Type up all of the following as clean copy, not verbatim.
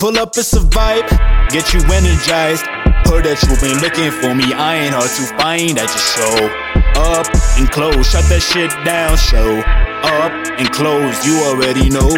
Pull up, it's a vibe, get you energized. Heard that you been looking for me, I ain't hard to find. I just show up and close, shut that shit down. Show up and close, you already know.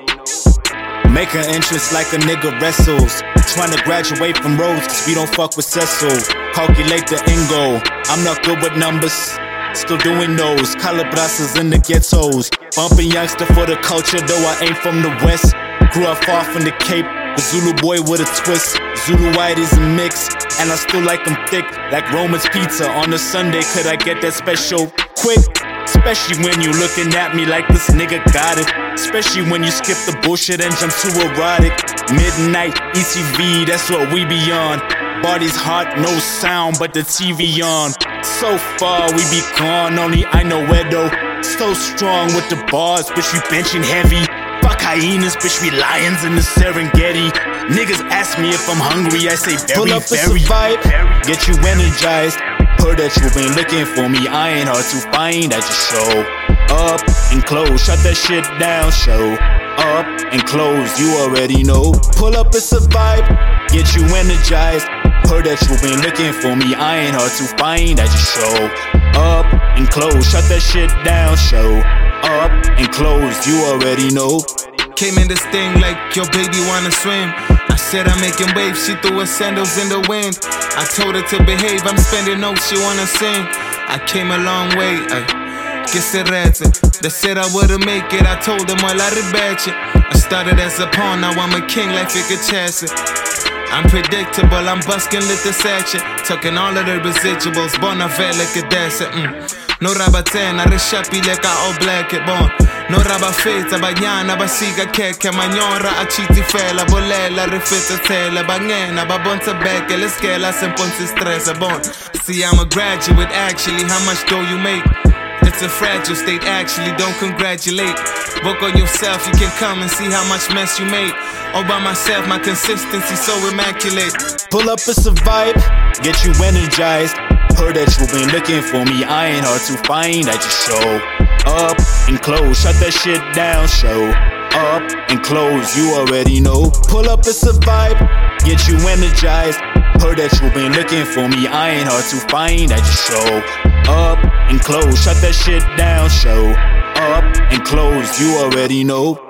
Make an entrance like a nigga wrestles. Tryna graduate from roads, cause we don't fuck with Cecil. Calculate the end goal, I'm not good with numbers. Still doing those, calabrazas in the ghettos. Bumping youngster for the culture, though I ain't from the west. Grew up far from the Cape, the Zulu boy with a twist. Zulu white is a mix, and I still like them thick. Like Roman's pizza on a Sunday, could I get that special quick? Especially when you looking at me like this nigga got it. Especially when you skip the bullshit and jump to erotic. Midnight, ETV, that's what we be on. Body's hot, no sound, but the TV on. So far we be gone, only I know where though. So strong with the bars, bitch, we benching heavy. Fuck hyenas, bitch, we lions in the Serengeti. Niggas ask me if I'm hungry, I say very, Pull up, very. it's a vibe, get you energized. Heard that you been looking for me, I ain't hard to find. I just show up and close, shut that shit down. Show up and close, you already know. Pull up, it's a vibe, get you energized. Heard that you been looking for me, I ain't hard to find. I just show up and close, shut that shit down. Show up and close, you already know. Came in this thing like your baby wanna swim. I said I'm making waves, she threw her sandals in the wind. I told her to behave, I'm spending notes, she wanna sing. I came a long way, que se rete. They said I wouldn't make it, I told them well I rebate it. I started as a pawn, now I'm a king like Fika Chassis. I'm predictable, I'm busking lit the sachet. Tucking all of the residuals, bona fide like a dancer. No rabatena, reshapi like a all black it born. No rabafeta, banyana, basiga keke, manyora, achiti fela, bolela, refita tela, bangena, babonta beke, leskela, semponsi stressa, bon. See, I'm a graduate, actually, how much dough you make? It's a fragile state, actually, don't congratulate. Work on yourself, you can come and see how much mess you made. All by myself, my consistency so immaculate. Pull up, it's a vibe, get you energized. Heard that you been looking for me, I ain't hard to find. I just show up and close, shut that shit down. Show up and close, you already know. Pull up, it's a vibe, get you energized. Heard that you been looking for me, I ain't hard to find. I just show up and close, shut that shit down. Show up and close, you already know.